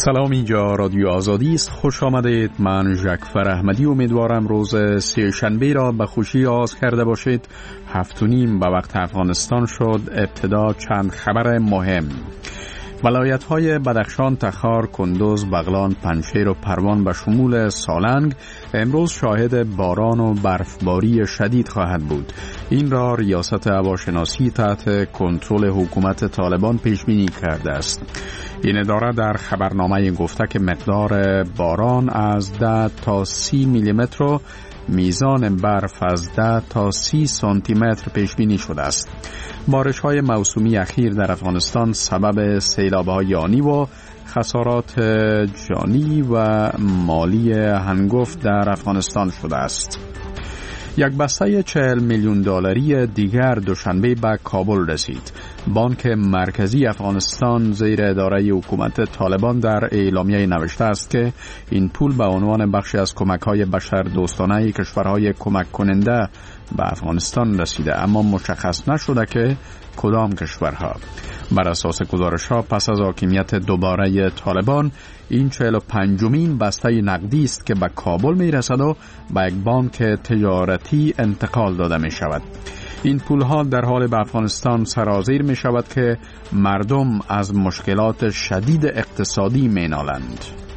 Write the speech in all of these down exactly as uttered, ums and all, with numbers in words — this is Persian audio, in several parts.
سلام، اینجا رادیو آزادی است. خوش آمدید. من ژکفر احمدی امیدوارم روز سه شنبه را به خوشی آغاز کرده باشید. هفت و نیم به وقت افغانستان شد. ابتدا چند خبر مهم. ولایت‌های بدخشان، تخار، کندوز، بغلان، پنجشیر و پروان به شمول سالنگ امروز شاهد باران و برفباری شدید خواهد بود. این را ریاست هواشناسی تحت کنترل حکومت طالبان پیش بینی کرده است. این اداره در خبرنامه گفته که مقدار باران از ده تا سی میلیمتر و میزان برف از ده تا سی سانتی متر پیش بینی شده است. بارش‌های موسومی اخیر در افغانستان سبب سیلاب‌های آنی و خسارات جانی و مالی هنگفت در افغانستان شده است. یک بسته چهل میلیون دلاری دیگر دوشنبه به کابل رسید. بانک مرکزی افغانستان زیر اداره حکومت طالبان در اعلامیه نوشته است که این پول به عنوان بخشی از کمک‌های بشر دوستانه کشورهای کمک کننده به افغانستان رسیده، اما مشخص نشده که کدام کشورها. بر اساس گزارش‌ها پس از حاکمیت دوباره طالبان این چهل و پنجمین بسته نقدی است که به کابل می رسد و به یک بانک تجارتی انتقال داده می شود. این پولها در حال به افغانستان سرازیر می شود که مردم از مشکلات شدید اقتصادی می نالند.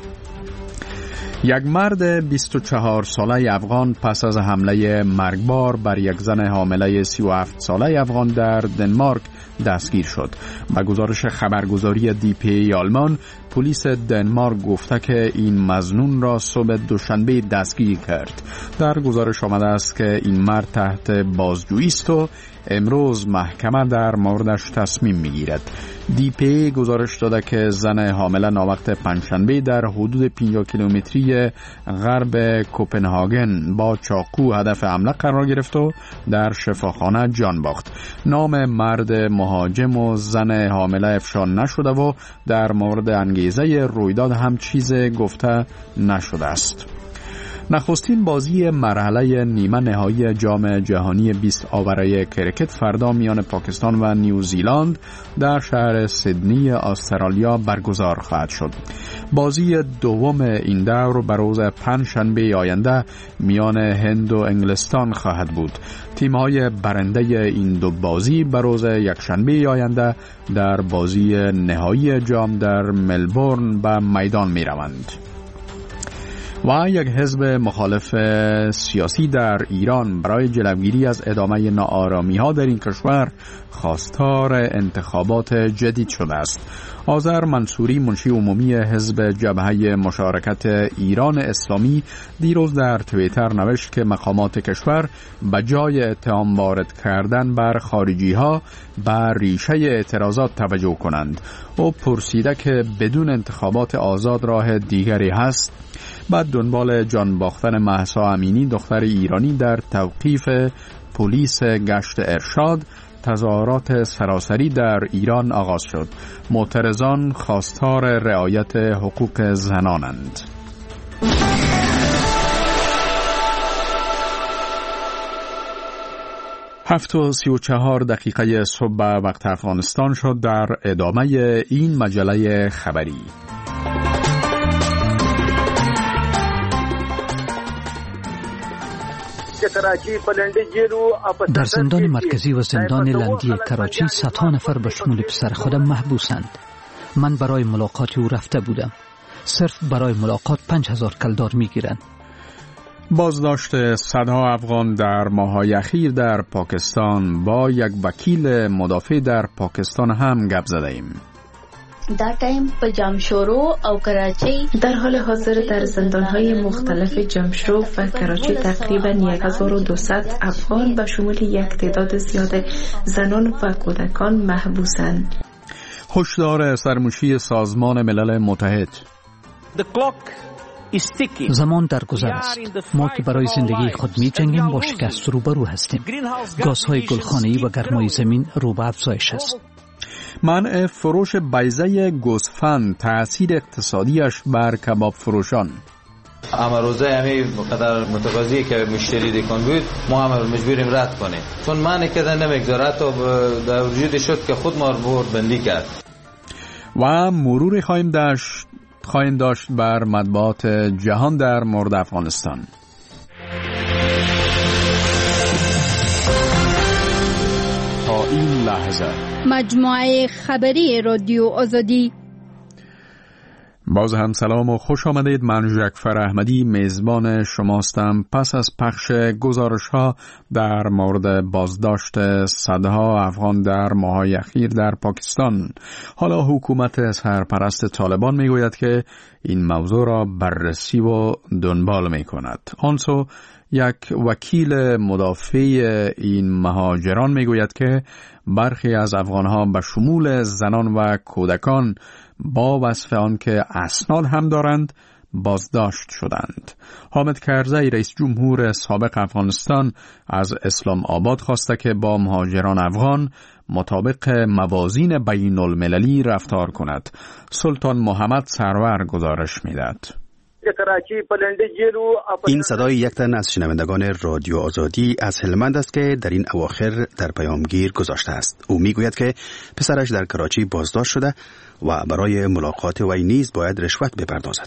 یک مرد بیست و چهار ساله افغان پس از حمله مرگبار بر یک زن حامله سی و هفت ساله افغان در دنمارک دستگیر شد. به گزارش خبرگزاری دی پی ای آلمان، پلیس دنمارک گفته که این مظنون را صبح دوشنبه دستگیر کرد. در گزارش آمده است که این مرد تحت بازجویی است و امروز محکمه در موردش تصمیم میگیرد. دی پی ای گزارش داده که زن حامله ناوقت پنجشنبه در حدود پنجاه کیلومتری غرب کوپنهاگن با چاقو هدف حمله قرار گرفت و در شفاخانه جان باخت. نام مرد مهاجم و زن حامله افشا نشده و در مورد انگیزه رویداد هم چیز گفته نشده است. نخستین بازی مرحله نیمه نهایی جام جهانی بیست آوره کرکت فردا میان پاکستان و نیوزیلند در شهر سیدنی استرالیا برگزار خواهد شد. بازی دوم این دور به روز پنجشنبه آینده میان هند و انگلستان خواهد بود. تیم‌های برنده این دو بازی به روز یکشنبه آینده در بازی نهایی جام در ملبورن به میدان می‌روند. و یک حزب مخالف سیاسی در ایران برای جلوگیری از ادامه ناآرامی‌ها در این کشور خواستار انتخابات جدید شده است. آذر منصوری، منشی عمومی حزب جبهه مشارکت ایران اسلامی، دیروز در توییتر نوشت که مقامات کشور به جای اتهام وارد کردن بر خارجی‌ها به ریشه اعتراضات توجه کنند. او پرسیده که بدون انتخابات آزاد راه دیگری هست. بعد دنبال جان باختن مهسا امینی، دختر ایرانی، در توقیف پلیس گشت ارشاد، تظاهرات سراسری در ایران آغاز شد. معترضان خواستار رعایت حقوق زنانند. هفت و سی و چهار دقیقه صبح وقت افغانستان شد. در ادامه این مجله خبری در زندان مرکزی و زندان لندی کراچی صدها نفر به شمول پسر خودم محبوسند. من برای ملاقات او رفته بودم. صرف برای ملاقات پنج هزار کلدار میگیرند. بازداشت صدها افغان در ماه‌های اخیر در پاکستان. با یک وکیل مدافع در پاکستان هم گپ زدیم. در تایم په جمشورو او کراچی در حال حاضر در زندان‌های مختلف جمشورو و کراچی تقریباً هزار و دویست افغان به شمول یک تعداد زیاد زنان و کودکان محبوسند. هشدار سرمشی سازمان ملل متحد. زمان در گذر است. ما که برای زندگی خود می جنگیم با شکست روبرو هستیم. گازهای گلخانه‌ای و گرمای زمین رو به افزایش است. منع فروش بیضه گوسفند، تأثیر اقتصادیش بر کباب فروشان. اما روزه همه قدر متقاضی که مشتری دکان بود ما هم مجبوریم رد کنیم، چون معنی کردن نمیگذاره تا در وجود شد که خود ما رو بندی کرد. و مرور خواهیم داشت خواهیم داشت بر مطبوعات جهان در مورد افغانستان. تا این لحظه مجموعه خبری رادیو آزادی. باز هم سلام و خوش آمدید. من جعفر احمدی میزبان شماستم. پس از پخش گزارش ها در مورد بازداشت صدها افغان در ماه‌های اخیر در پاکستان، حالا حکومت سرپرست طالبان میگوید که این موضوع را بررسی و دنبال می کند. آنسو یک وکیل مدافع این مهاجران میگوید که برخی از افغانها به شمول زنان و کودکان با وصف آن که اسناد هم دارند بازداشت شدند. حامد کرزی رئیس جمهور سابق افغانستان از اسلام آباد خواسته که با مهاجران افغان مطابق موازین بین المللی رفتار کند. سلطان محمد سرور گزارش میدهد. این صدای یک تن از شنوندگان رادیو آزادی از هلمند است که در این اواخر در پیامگیر گذاشته است. او میگوید که پسرش در کراچی بازداشت شده و برای ملاقات وی نیز باید رشوت بپردازد.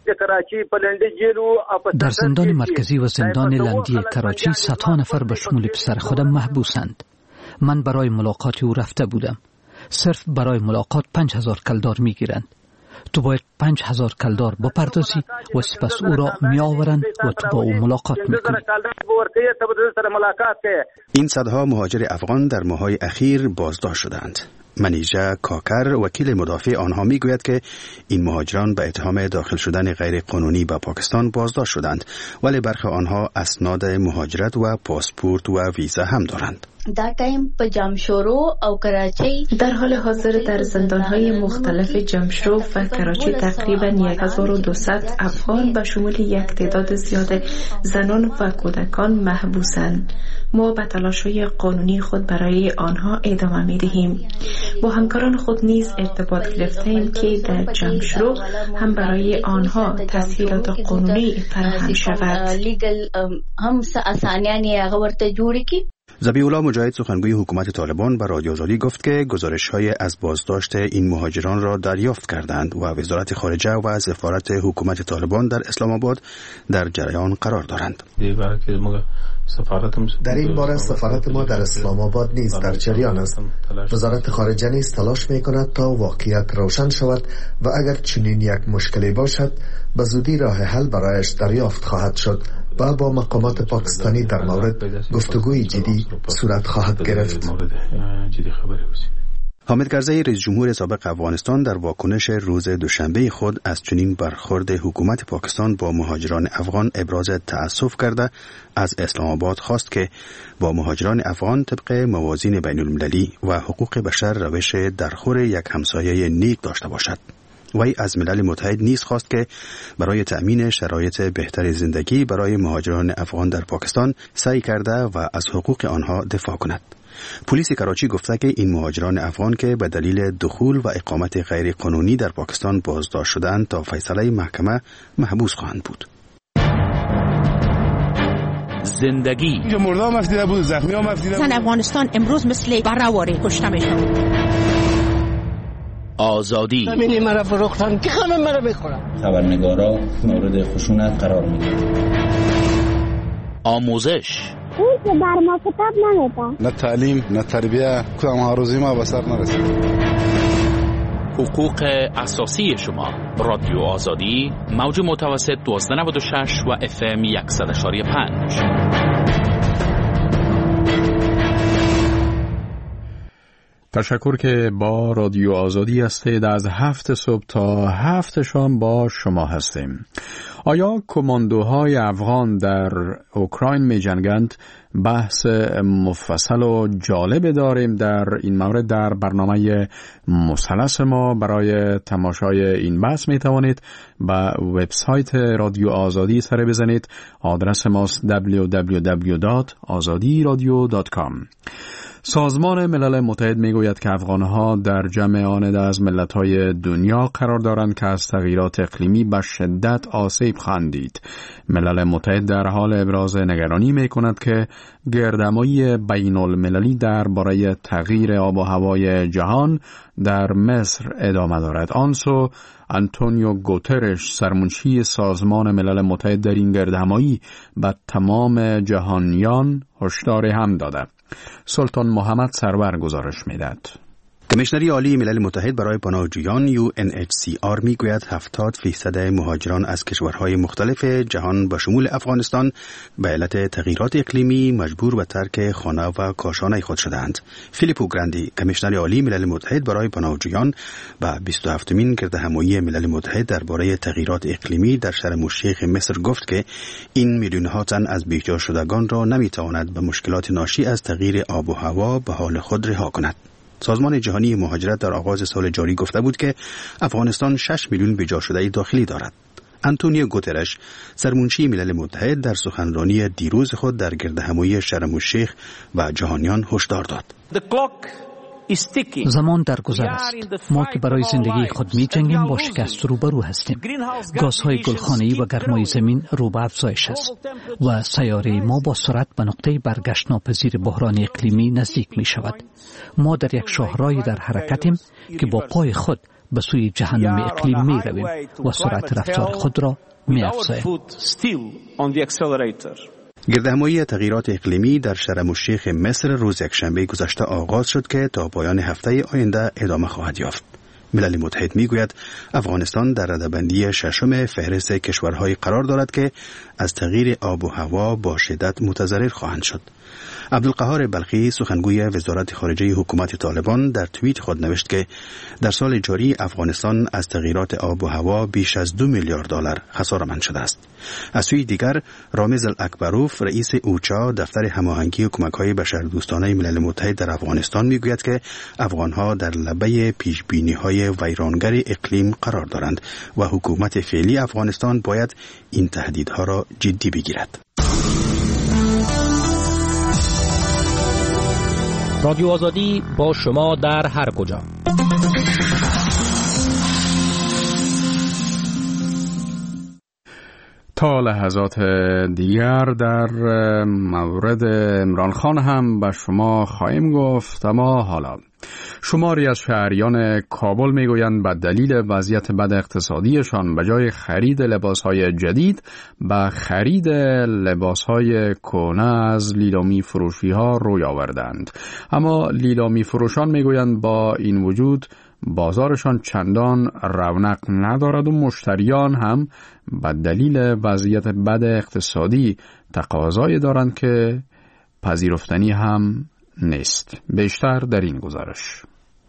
در زندان مرکزی و زندان لندی کراچی صدها نفر به شمول پسر خودم محبوسند. من برای ملاقات او رفته بودم. صرف برای ملاقات پنج هزار کلدار میگیرند. تو باید پنج هزار کلدار بپردازی و سپس او را می آورند و تو با او ملاقات میکنی. این صدها مهاجر افغان در ماه‌های اخیر بازداشت شدند. منیژه کاکر وکیل مدافع آنها میگوید که این مهاجران به اتهام داخل شدن غیر قانونی به پاکستان بازداشت شدند، ولی برخی آنها اسناد مهاجرت و پاسپورت و ویزا هم دارند. در تایم په جمشورو او کراچی در حال حاضر در زندان‌های مختلف جمشورو و کراچی تقریباً هزار و دویست افغان به شمول یک تعداد زیاد زنان و کودکان محبوسند. ما به تلاش‌های قانونی خود برای آنها ادامه می‌دهیم. با همکاران خود نیز ارتباط گرفته‌ایم که در جمشورو هم برای آنها تسهیلات قانونی فراهم شود. هم آسانیانی هغه ورته جوړ کړي. ذبیح الله مجاهد سخنگوی حکومت طالبان به رادیو آزادی گفت که گزارش‌های از بازداشت این مهاجران را دریافت کردند و وزارت خارجه و سفارت حکومت طالبان در اسلام آباد در جریان قرار دارند. در این باره سفارت ما در اسلام آباد نیز در جریان است. وزارت خارجه نیز تلاش می‌کند تا واقعیت روشن شود و اگر چنین یک مشکلی باشد به زودی راه حل برایش دریافت خواهد شد و با مقامات پاکستانی در مورد گفتگوی جدی صورت خواهد گرفت. حامد کرزی رئیس جمهور سابق افغانستان در واکنش روز دوشنبه خود از چنین برخورد حکومت پاکستان با مهاجران افغان ابراز تأسف کرده از اسلام آباد خواست که با مهاجران افغان طبق موازین بین المللی و حقوق بشر روش درخور یک همسایه نیک داشته باشد. وی از ملل متحد نیز خواست که برای تأمین شرایط بهتر زندگی برای مهاجران افغان در پاکستان سعی کرده و از حقوق آنها دفاع کند. پلیس کراچی گفته که این مهاجران افغان که به دلیل دخول و اقامت غیر قانونی در پاکستان بازداشت شدند تا فیصله محکمه محبوس خواهند بود. زندگی مردم مفدیده بود، زخمی ها مفدیده بود. زن افغانستان امروز مثل برهواری کشته میشن. آزادی همینی مرا فروختن که همه مرا بخورن. خبرنگارا مورد خشونت قرار میگیرن. آموزش اون که بر ما کتاب نمیده. نه تعلیم نه تربیه، کدام هاروزی ما به سر نرسید. حقوق اساسی شما. رادیو آزادی موج متوسط دوازده نود و شش و اف ام صد و پنج. تشکر که با رادیو آزادی هستید. از هفت صبح تا هفت شام با شما هستیم. آیا کماندوهای افغان در اوکراین می جنگند؟ بحث مفصل و جالب داریم در این مورد در برنامه مثلث ما. برای تماشای این بحث می توانید به وبسایت رادیو آزادی سر بزنید. آدرس ماست دبلیو دبلیو دبلیو دات آزادی رادیو دات کام. سازمان ملل متحد میگوید که افغانها در جمع آن از ملت‌های دنیا قرار دارند که از تغییرات اقلیمی به شدت آسیب خواهند دید. ملل متحد در حال ابراز نگرانی میکند که گردهمایی بین المللی درباره تغییر آب و هوای جهان در مصر ادامه دارد. آنسو آنتونیو گوترش سرمنشی سازمان ملل متحد در این گردهمایی به تمام جهانیان هشدار هم داده. سلطان محمد سرور گزارش می‌دهد. کمیشنری عالی ملل متحد برای پناهجویان یو ان اچ سی آر میگوید هفتاد فیصد مهاجران از کشورهای مختلف جهان به شمول افغانستان به علت تغییرات اقلیمی مجبور به ترک خانه و کاشانه خود شدند. فیلیپو گراندی کمیشنر عالی ملل متحد برای پناهجویان به بیست و هفتمین گردهمایی ملل متحد درباره تغییرات اقلیمی در شرم الشیخ مصر گفت که این میلیون‌ها تن از بیجا شدگان را نمیتواند به مشکلات ناشی از تغییر آب و هوا به حال خود رها کند. سازمان جهانی مهاجرت در آغاز سال جاری گفته بود که افغانستان شش میلیون بیجا شده داخلی دارد. آنتونیو گوترش سرمنشی ملل متحد در سخنرانی دیروز خود در گردهمایی شرم الشیخ و جهانیان هشدار داد. زمان در گذر است. ما که برای زندگی خود می جنگیم با شکست روبرو هستیم. گازهای گلخانه‌ای و گرمای زمین رو به افزایش است و سیاره ما با سرعت به نقطه برگشت ناپذیر بحران اقلیمی نزدیک می شود. ما در یک شاهراهی در حرکتیم که با پای خود به سوی جهنم اقلیم می رویم و سرعت رفتار خود را می افزاییم. گردهمایی تغییرات اقلیمی در شرم الشیخ مصر روز یکشنبه گذشته آغاز شد که تا پایان هفته آینده ادامه خواهد یافت. ملل متحد میگوید افغانستان در رده‌بندی ششم فهرست کشورهای قرار دارد که از تغییر آب و هوا با شدت متضرر خواهند شد. عبدالقهار بلخی سخنگوی وزارت خارجه حکومت طالبان در توییت خود نوشت که در سال جاری افغانستان از تغییرات آب و هوا بیش از دو میلیارد دلار خساره‌مند شده است. از سوی دیگر رامز الاکبروف رئیس اوچا دفتر هماهنگی کمک‌های بشردوستانه ملل متحد در افغانستان میگوید که افغانها در لبه پیشبینی‌های ویرانگر اقلیم قرار دارند و حکومت فعلی افغانستان باید این تهدیدها را جدی بگیرد. رادیو آزادی با شما در هر کجا. تا لحظات دیگر در مورد عمران خان هم به شما خواهیم گفت، اما حالا شماری از شهریان کابل میگویند به دلیل وضعیت بد اقتصادیشان به جای خرید لباسهای جدید به خرید لباسهای کهنه از لیلامی فروشی ها روی آوردند. اما لیلامی فروشان میگویند با این وجود بازارشان چندان رونق ندارد و مشتریان هم به دلیل وضعیت بد اقتصادی تقاضایی دارند که پذیرفتنی هم نیست. بیشتر در این گزارش.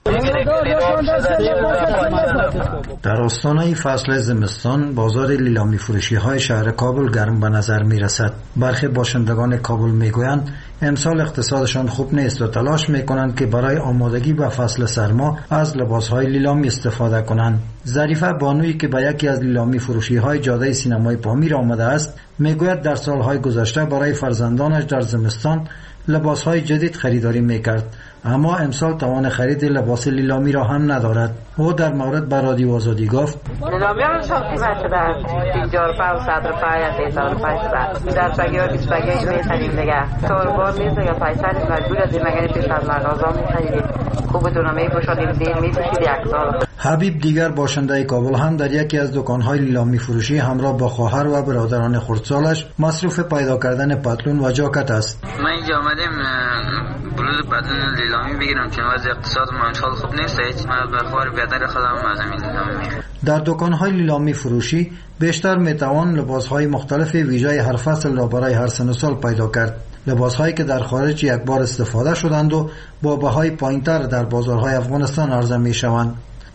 در آستانه فصل زمستان بازار لیلامی فروشی های شهر کابل گرم به نظر می رسد. برخی باشندگان کابل می گویند امسال اقتصادشان خوب نیست و تلاش می کنند که برای آمادگی به فصل سرما از لباس های لیلامی استفاده کنند. ظریفه بانویی که به یکی از لیلامی فروشی های جاده سینمای پامیر آمده است می گوید در سالهای گذشته برای فرزندانش در زمستان لباس های جدید خریداری می کرد، اما امسال توان خرید لباس لیلامی را هم ندارد. او در مورد به رادیو آزادی گفت لیلامی هم شما قیمت شده است پنجاه روپیه و صد روپیه یا سیصد روپیه شده. در بگی و بیست بگی میخریم دیگه سالبار نیست دیگه پیسر مجبور از این مگه پیش از مغازه میخرید خوب دونمه پوشانیم دین میپوشید یک سال. حبیب دیگر باشنده کابل هم در یکی از دکان‌های لیلامی فروشی همراه با خواهر و برادران خردسالش مصروف پیدا کردن پتلون و جاکت است. من اینجا آمدیم بلوز پتلون لیلامی بگیرم چون وضع اقتصاد ما امسال خوب نیست. هیچ من برخوار بیادر خودم از این لیلامی میخرم. در دکان‌های لیلامی فروشی بیشتر میتوان لباس‌های مختلف ویژه هر فصل را برای هر سن و سال پیدا کرد. لباس‌هایی که در خارج یک بار استفاده شدند و با بهای پایین‌تر در بازارهای افغانستان عرضه می‌شوند.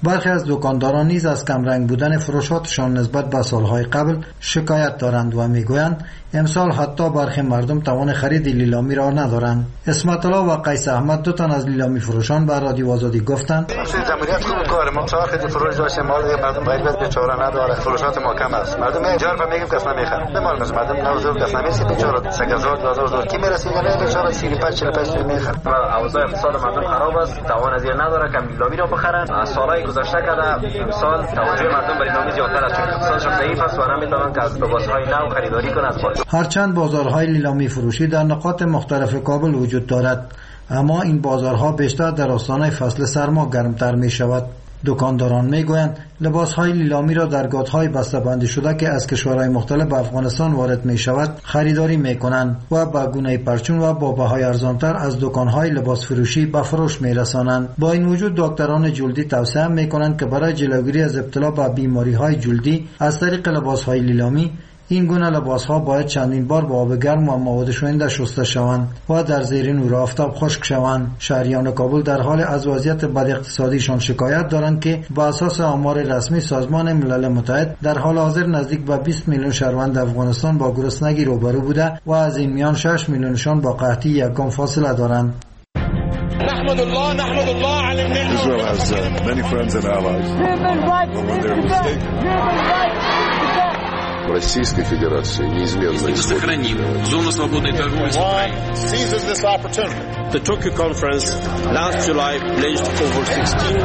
برخی از دکانداران نیز از کمرنگ بودن فروشاتشان نسبت به سالهای قبل شکایت دارند و میگویند امسال حتی برخی مردم توان خرید لیلامی را ندارند. اسمت الله و قیس احمد دو تن از لیلامی فروشان به رادیو آزادی گفتند جمهوریت خوب کار ما سال خیلی فروش داشته مال مردم غریب بیچاره نداره، فروشات ما کم است، مردم اینجا رو میگیم کس نمیخره، به مال مردم نوزور کس نمیسی بیچاره سه هزار دو هزار کی میرسه نه بیچاره سی و پنج چهل و پنج میخره و اوضاع اقتصاد مردم خراب است، توان از نداره که لیلامی را بخرن. از سالهای گذشته کرده امسال توجه مردم به لیلامی زیادتر است چون اقتصادشون ضعیف است و نمیتونن که از لباسهای نو خریداری کنند. هرچند بازارهای لیلامی فروشی در نقاط مختلف کابل وجود دارد، اما این بازارها بیشتر در آستانه فصل سرما گرمتر می شود. دکانداران می گویند لباسهای لیلامی را در گاتهای بسته‌بندی شده که از کشورهای مختلف به افغانستان وارد می شود خریداری می کنند و با گونه پرچون و با بهای ارزانتر از دکانهای لباس فروشی به فروش می رسانند. با این وجود دکتران جلدی توصیه می کنند که برای جلوگیری از ابتلا به بیماری های جلدی از طریق لباسهای لیلامی این گونه لباس‌ها باید چندین بار با آب گرم و مواد شوینده شسته شوند و در زیر نور آفتاب خشک شوند. شهریان کابل در حال از وضعیت بد اقتصادیشان شکایت دارند که با اساس آمار رسمی سازمان ملل متحد در حال حاضر نزدیک به بیست میلیون شهروند افغانستان با گرسنگی روبرو بوده و از این میان شش میلیونشان با قحطی یکم فاصله دارند. نحمد الله نحمد الله على النعمة. Israel has uh, many friends and allies. When they're mistaken. Российской Федерации неизменно сохраним зону свободной торговли с Украиной. Seizes this opportunity. The Tokyo conference last July pledged over sixteen.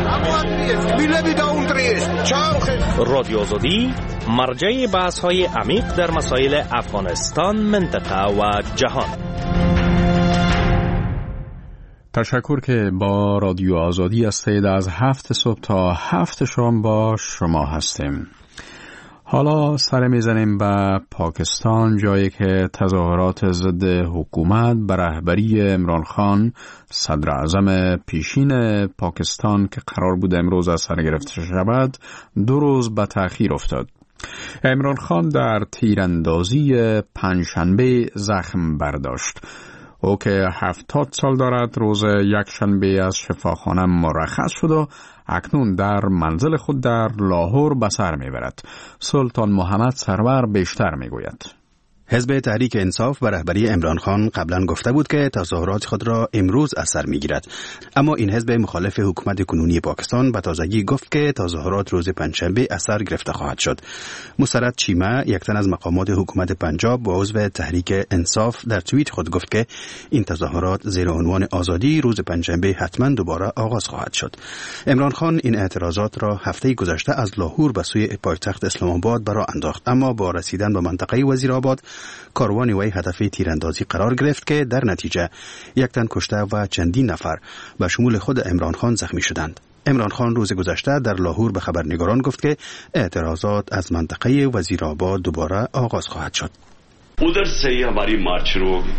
رادیو آزادی مرجع بحث‌های عمیق در مسائل افغانستان، منطقه و جهان. تشکر که با رادیو آزادی هستید. از هفت صبح تا هفت شام با شما هستیم. حالا سر میزنیم به پاکستان، جایی که تظاهرات ضد حکومت به رهبری عمران خان صدر اعظم پیشین پاکستان که قرار بود امروز از سر گرفته شود دو روز به تأخیر افتاد. عمران خان در تیراندازی پنجشنبه زخم برداشت. او که هفتاد سال دارد روز یک شنبه از شفاخانه مرخص شد و اکنون در منزل خود در لاهور به سر میبرد. سلطان محمد سرور بیشتر میگوید. حزب تحریک انصاف به رهبری عمران خان قبلا گفته بود که تظاهرات خود را امروز از سر میگیرد، اما این حزب مخالف حکومت کنونی پاکستان به تازگی گفت که تظاهرات روز پنجشنبه از سر گرفته خواهد شد. مسرت چیمه، یک تن از مقامات حکومت پنجاب با عضو تحریک انصاف، در توییت خود گفت که این تظاهرات زیر عنوان آزادی روز پنجشنبه حتما دوباره آغاز خواهد شد. عمران خان این اعتراضات را هفته گذشته از لاهور به سوی پایتخت اسلام آباد برآ انداخت، اما با رسیدن به منطقه وزیرآباد کاروان وی هدف تیراندازی قرار گرفت که در نتیجه یک تن کشته و چندین نفر به شمول خود عمران خان زخمی شدند. عمران خان روز گذشته در لاهور به خبرنگاران گفت که اعتراضات از منطقه وزیرآباد دوباره آغاز خواهد شد. उधर से ही हमारी मार्च शुरू होगी.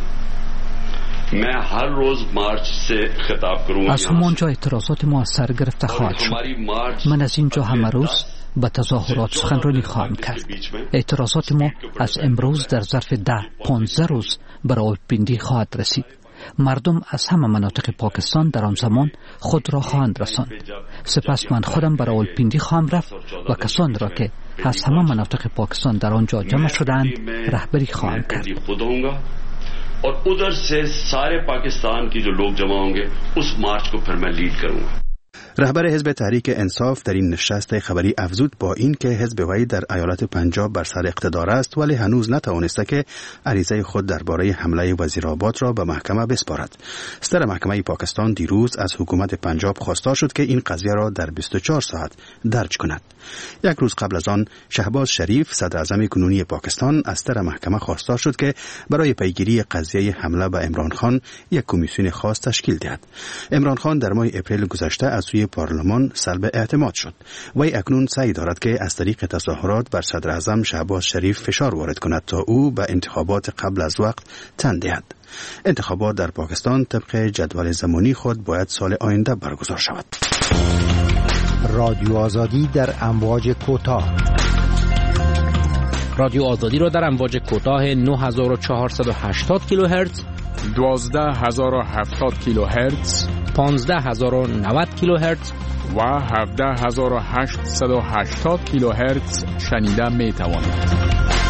मैं हर रोज मार्च से खिताब करूंगा. از همانجا اعتراضات ما از سر گرفته خواهد شد. من از اینجا همه روز به تظاهرات سخنرانی خواهم کرد. اعتراضات ما از امروز در ظرف ده پانزده روز به راولپیندی خواهد رسید. مردم از همه مناطق پاکستان در آن زمان خود را خواهند رساند. سپس من خودم به راولپیندی خواهم رفت و کسان را که از همه مناطق پاکستان در آنجا جمع شدند رهبری خواهم کرد. और उधर से सारे पाकिस्तान की जो लोग जमा होंगे उस मार्च को फिर मैं लीड करूंगा. رهبر حزب تحریک انصاف در این نشست خبری افزود با این که حزب وی در ایالت پنجاب بر سر اقتدار است ولی هنوز نتوانسته که عریضه خود درباره حمله وزیرآباد را به محکمه بسپارد. صدر محکمه پاکستان دیروز از حکومت پنجاب خواستار شد که این قضیه را در بیست و چهار ساعت درج کند. یک روز قبل از آن شهباز شریف صدر اعظم کنونی پاکستان از صدر محکمه خواستار شد که برای پیگیری قضیه حمله به عمران خان یک کمیسیون خاص تشکیل دهد. عمران خان در ماه اپریل گذشته از سوی پارلمان سلب اعتماد شد. وی اکنون سعی دارد که از طریق تظاهرات بر صدر اعظم شهباز شریف فشار وارد کند تا او به انتخابات قبل از وقت تن دهد. انتخابات در پاکستان طبق جدول زمانی خود باید سال آینده برگزار شود. رادیو آزادی در امواج کوتاه. رادیو آزادی را در امواج کوتاه نه هزار و چهارصد و هشتاد کیلوهرتز، دوازده هزار و هفتاد کیلوهرتز، پانزده هزار و نود کیلوهرتز و هفده هزار و هشتصد و هشتاد کیلوهرتز شنیده می توانید.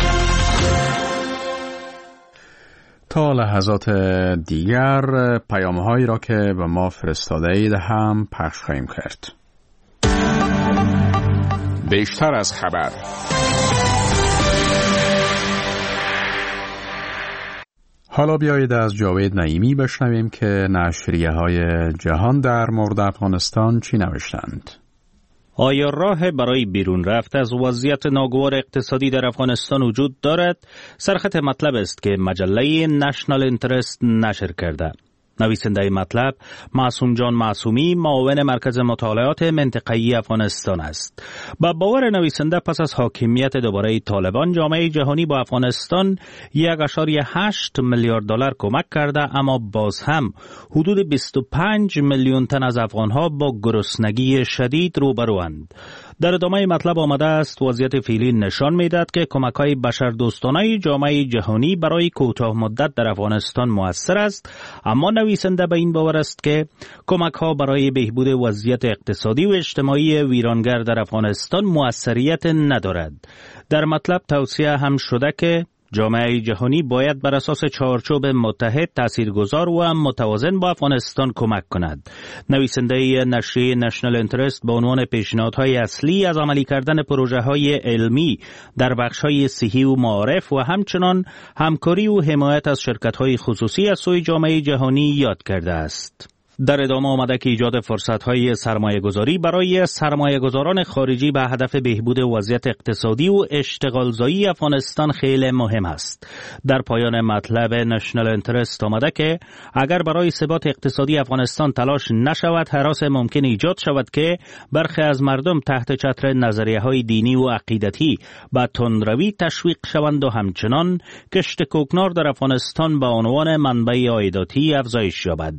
تا لحظات دیگر پیام‌هایی را که به ما فرستاده اید هم پخش خواهیم کرد. بیشتر از خبر. حالا بیایید از جاوید نعیمی بشنویم که نشریه‌های جهان در مورد افغانستان چی نوشتند. آیا راه برای بیرون رفت از وضعیت ناگوار اقتصادی در افغانستان وجود دارد؟ سرخط مطلب است که مجله نشنال اینترست نشر کرده. نویسنده مطلب معصوم جان معصومی، معاون مرکز مطالعات منطقه‌ای افغانستان است. با باور نویسنده پس از حاکمیت دوباره طالبان، جامعه جهانی با افغانستان یک ممیز هشت میلیارد دلار کمک کرده، اما باز هم حدود بیست و پنج میلیون تن از افغانها با گرسنگی شدید روبروند. در ادامه مطلب آمده است وضعیت فعلی نشان می‌دهد که کمک‌های بشردوستانه جامعه جهانی برای کوتاه مدت در افغانستان مؤثر است، اما نویسنده به این باور است که کمک‌ها برای بهبود وضعیت اقتصادی و اجتماعی ویرانگر در افغانستان موثریت ندارد. در مطلب توصیه هم شده که جامعه جهانی باید بر اساس چارچوب متحد، تاثیرگذار و متوازن با افغانستان کمک کند. نویسنده نشریه نشنال اینترست با عنوان پیشنهادهای اصلی از عملی کردن پروژه‌های علمی در بخش‌های صحی و معارف و همچنان همکاری و حمایت از شرکت‌های خصوصی از سوی جامعه جهانی یاد کرده است. در ادامه آمده که ایجاد فرصت‌های سرمایه‌گذاری برای سرمایه‌گذاران خارجی به هدف بهبود وضعیت اقتصادی و اشتغالزایی افغانستان خیلی مهم است. در پایان مطلب نشنال اینترست آمده که اگر برای ثبات اقتصادی افغانستان تلاش نشود، هراس ممکن ایجاد شود که برخی از مردم تحت چتر نظریه‌های دینی و عقیدتی به تندروی تشویق شوند و همچنان کشت کوکنار در افغانستان به عنوان منبع عایداتی افزایش یابد.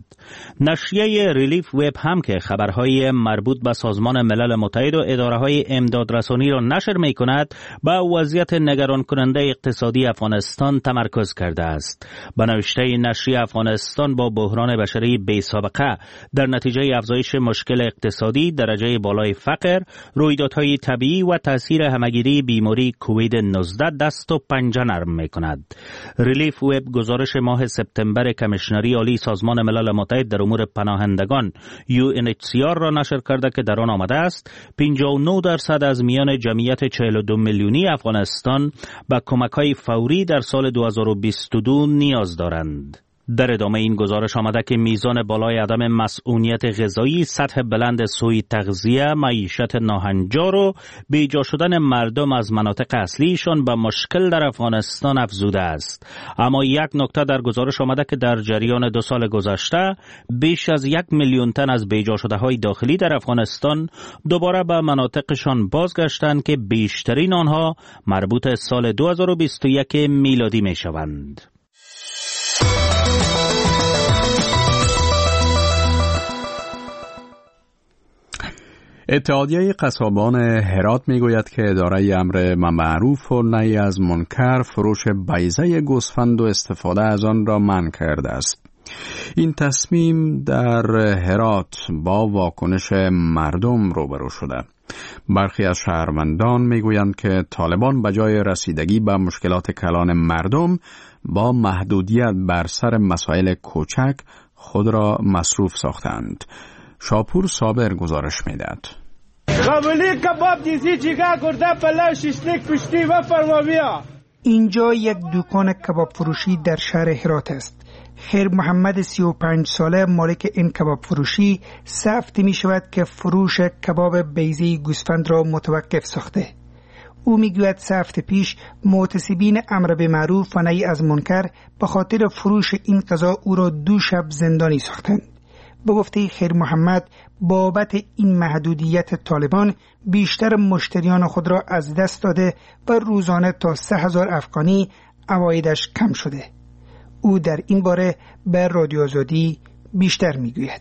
نشریه ریلیف وب هم که خبرهای مربوط به سازمان ملل متحد و اداره‌های امدادرسانی را نشر می‌کند، به وضعیت نگران کننده اقتصادی افغانستان تمرکز کرده است. به نوشته نشریه، افغانستان با بحران بشری بی‌سابقه در نتیجه افزایش مشکل اقتصادی، درجه بالای فقر، رویدادهای طبیعی و تاثیر همگیری بیماری کووید نوزده دست و پنجه نرم می‌کند. ریلیف وب گزارش ماه سپتامبر کمیشنری عالی سازمان ملل متحد در امور پناهندگان یو ان اچ سی آر را نشر کرده که در آن آمده است پنجاه و نه درصد از میان جمعیت چهل و دو میلیونی افغانستان به کمک‌های فوری در سال دو هزار و بیست و دو نیاز دارند. در ادامه این گزارش آمده که میزان بالای عدم مسئولیت غذایی، سطح بلند سوء تغذیه، معیشت ناهنجار و بیجا شدن مردم از مناطق اصلیشان به مشکل در افغانستان افزوده است. اما یک نکته در گزارش آمده که در جریان دو سال گذشته بیش از یک میلیون تن از بیجا شده های داخلی در افغانستان دوباره به مناطقشان بازگشتند که بیشترین آنها مربوط سال دو هزار و بیست و یک میلادی می شوند. اتحادیه قصابان هرات میگوید که اداره امر معروف و نهی از منکر فروش بیضه گوسفند و استفاده از آن را منع کرده است. این تصمیم در هرات با واکنش مردم روبرو شده. برخی از شهروندان میگویند که طالبان به جای رسیدگی به مشکلات کلان مردم با محدودیت بر سر مسائل کوچک خود را مصروف ساختند. شاپور صابر گزارش میدهد. قابلی کباب دیزی چیکار کرده پلاو شیشلیک پشتی و فرماویا. اینجا یک دکان کباب فروشی در شهر هرات است. خیر محمد سی و پنج ساله مالک این کباب فروشی سفت می شود که فروش کباب بیضه گوسفند را متوقف ساخته. او میگوید سه هفته پیش معتصبین امر به معروف و نهی از منکر به خاطر فروش این غذا او را دو شب زندانی ساختند. به گفته خیر محمد بابت این محدودیت طالبان بیشتر مشتریان خود را از دست داده و روزانه تا سه هزار افغانی عوایدش کم شده. او در این باره به رادیو آزادی بیشتر میگوید.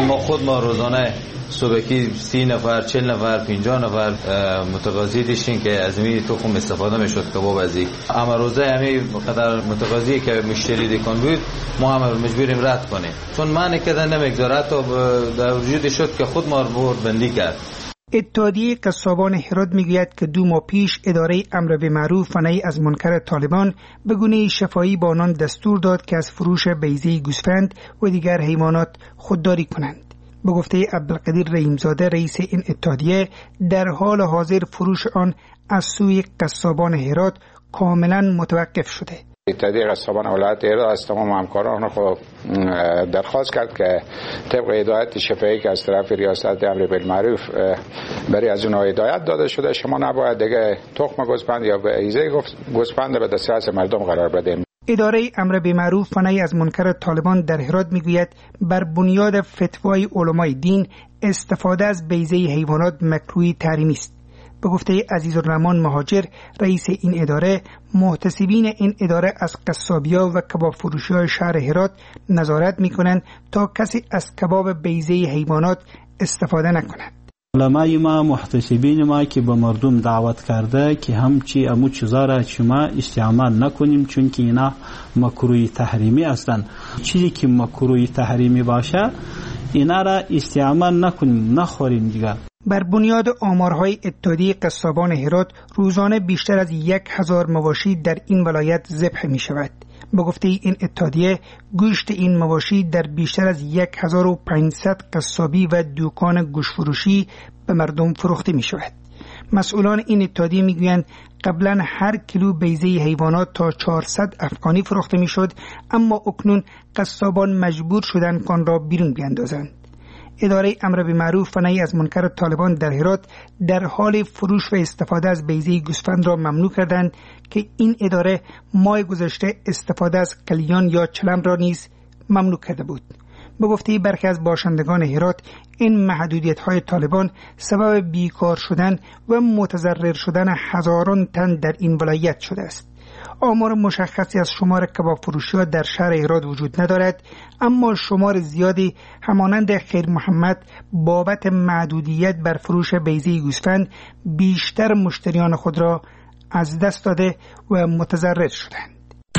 ما خود ما روزانه صبحی سی نفر چهل نفر پنجاه نفر متقاضی داشتیم که از این تخم استفاده میشد کباب ازی. اما روزه همین قدر متقاضی که مشتری دکان بود ما هم مجبوریم رد کنیم چون معنی کردن نمیگذاره تا در وجود شد که خود ما رو بندی کرد. اتحادیه قصابان هرات میگوید که دو ماه پیش اداره امر به معروف و نهی از منکر طالبان به گونه شفاهی با آنان دستور داد که از فروش بیضه گوسفند و دیگر حیوانات خودداری کنند. به گفته عبدالقدیر رحیمزاده رئیس این اتحادیه در حال حاضر فروش آن از سوی قصابان هرات کاملا متوقف شده. اتحادیه قصابان ولایت هرات از تمام همکاران خود درخواست کرد که طبق هدایت شفاهی که از طرف ریاست امر بالمعروف برای از اونها هدایت داده شده شما نباید دیگه تخم گوسفند یا بیضه گوسفند به دسترس مردم قرار بدیم. اداره امر به معروف و نهی از منکر طالبان در هرات میگوید بر بنیاد فتوای علمای دین استفاده از بیضه حیوانات مکروه تحریمی است. به گفته عزیزالرحمن مهاجر رئیس این اداره، محتسبین این اداره از قصابیا و کباب فروشی‌های شهر هرات نظارت میکنند تا کسی از کباب بیضه حیوانات استفاده نکند. علمای ما محتسبین ما که به مردم دعوت کرده که همچی امو چیزا را شما استعمال نکنیم چون که اینا مکروه تحریمی هستند. چیزی که مکروه تحریمی باشه اینا را استعمال نکنیم نخوریم دیگه. بر بنیاد آمارهای اتحادیه قصابان هرات روزانه بیشتر از یک هزار مواشی در این ولایت ذبح می شود. به گفته این اتحادیه گوشت این مواشی در بیشتر از یک هزار و پانصد قصابی و دکان گوشت فروشی به مردم فروخته می شود. مسئولان این اتحادیه می گویند قبلا هر کیلو بیضه حیوانات تا چهارصد افغانی فروخته می شد، اما اکنون قصابان مجبور شدند که آن را بیرون بیاندازند. اداره امر به معروف و نهی از منکر طالبان در هرات در حال فروش و استفاده از بیضه گوسفند را ممنوع کردند که این اداره ماه گذشته استفاده از قلیان یا چلم را نیز ممنوع کرده بود. به گفته برخی از باشندگان هرات این محدودیت های طالبان سبب بیکار شدن و متضرر شدن هزاران تن در این ولایت شده است. آمار مشخصی از شمار کباب فروشی‌ها در شهر هرات وجود ندارد، اما شمار زیادی همانند خیر محمد بابت محدودیت بر فروش بیضه گوسفند بیشتر مشتریان خود را از دست داده و متضرر شدند.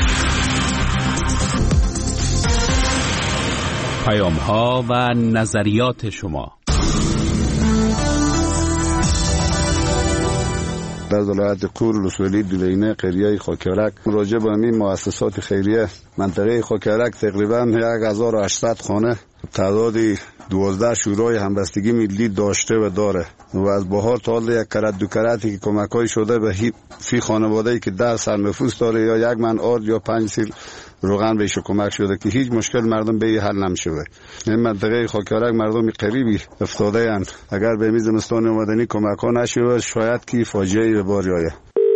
پیام‌ها و نظریات شما در ولایت کور رسولی دولینه قریه خاکیارک راجع به این مؤسسات خیریه منطقه خاکیارک تقریبا هزار و هشتصد خانه تعدادی دوازده شورای همبستگی ملی داشته و داره و از بهار تا حال یک کرت دو کرتی که کمک‌های شده به فی خانواده‌ای که ده سر نفوس داره یا یک من آرد یا پنج سیل روغن بهش کمک شده که هیچ مشکل مردم به حل نمیشه. این منطقه خاکیارک مردم قریبی افتاده اند. اگر به میز زمستان اومدنی کمک ها نشه شاید که فاجعه به بار آید.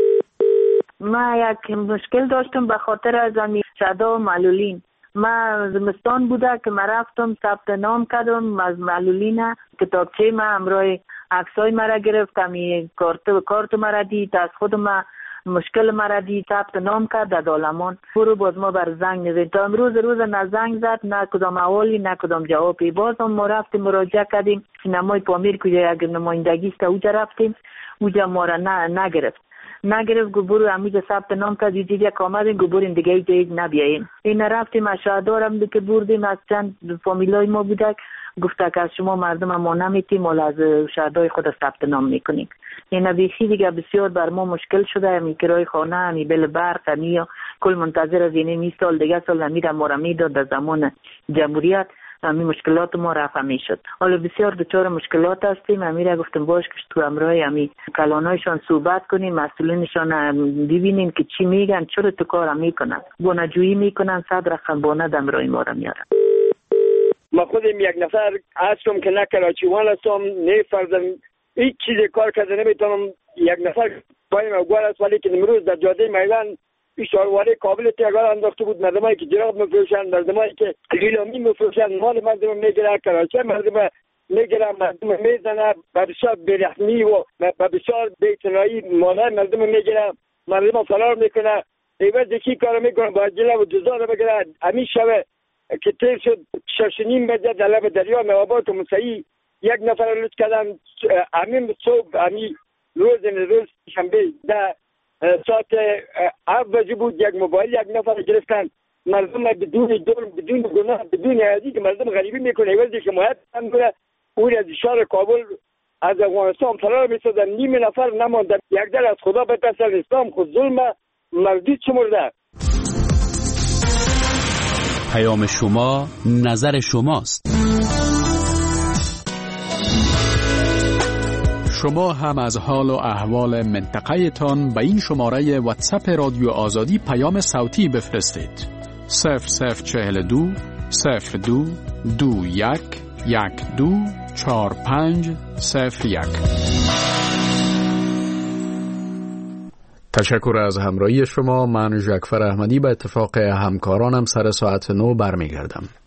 ما یک مشکل داشتم به خاطر از شدا و معلولین. ما زمستان بوده که ما رفتم ثبت نام کردم از معلولین، کتابچه ما همراه عکسای مرا گرفت، می کارت و کارت مرا دید، از خود ما مشکل مرا دید، ثبت نام کرد در دالمان. برو باز ما بر زنگ نزد تا امروز روز نه زنگ زد نه کدام احوالی نه کدام جوابی. باز هم ما رفتیم مراجعه کردیم سینمای پامیر کجا اگر نمایندگی است اوجا رفتیم اوجا ما را نه نگرفت نگرفت گبرو امیجا ثبت نام کرد دیگه یک آمدیم گبرین دیگه دیگه نبیاییم. این رفتیم اشهدارم که بردیم از چند فامیلای ما بودک گفته که از شما مردم ما نمیتیم ولی از شهدای خود ثبت نام میکنیم. این بیخی دیگه بسیار بر ما مشکل شده. همی کرای خانه همی بل برق همی کل منتظر از اینه می سال دیگه سال نمیره ما را میداد در زمان جمهوریت همی مشکلات ما رفع میشد. حالا بسیار دچار مشکلات هستیم. همی را گفتم باش که تو امرای همی کلانایشان صحبت کنیم مسئولینشان ببینیم که چی میگن چرا تو کار میکنن گونه‌جویی میکنن صدر خلبانه دمرای ما را میارن. ما خودم یک نفر هستم که نه کراچیوان هستم نه فرزم هیچ چیز کار کرده نمیتونم. یک نفر بایم اوگوار است ولی که امروز در جاده میدان اشارواره کابل تیگار انداخته بود. مردمایی که جراب میفروشن مردمایی که لیلامی میفروشن مال مردم میگیره کراچی مردم میگیره مردم میزنه به بسیار بیرحمی و به بسیار بی‌اعتنایی مالای مردم میگیره مردم فرار میکنه. ایوز یکی کار میکنه با جلو و جزا رو بگیره همین شبه که تیر شد شش نیم بجه در لب دریا نوابات و مسیحی یک نفر لطف کردن همین صبح همین روز روز شنبه در ساعت هفت بجه بود یک موبایل یک نفر گرفتن مردم بدون دور بدون گناه بدون عادی که مردم غریبی میکنه ولی که حمایت هم کنه اون از شهر کابل از افغانستان فرار می‌شدن نیم نفر نماندن یک در از خدا بترسن اسلام خود ظلم مردود شمرده. پیام شما نظر شماست. شما هم از حال و احوال منطقه تان به این شماره واتساپ رادیو آزادی پیام صوتی بفرستید. صفر صفر چهل دو صفر دو دو یک یک دو چهار پنج صفر یک. تشکر از همراهی شما. من ژکفر احمدی به اتفاق همکارانم سر ساعت نو برمیگردم.